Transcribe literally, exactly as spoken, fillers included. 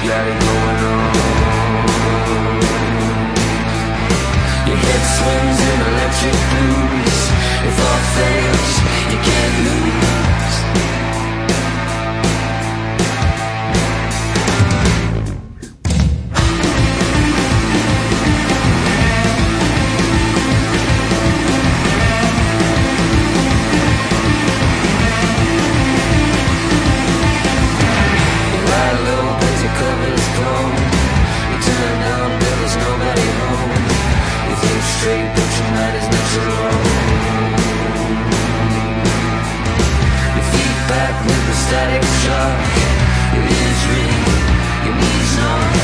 got it going on. Your head swims in electric blues. If all fails, you can't lose. Straight, but your night is not your own. Your feet back with the static shock. Your ears ring, your knees knock.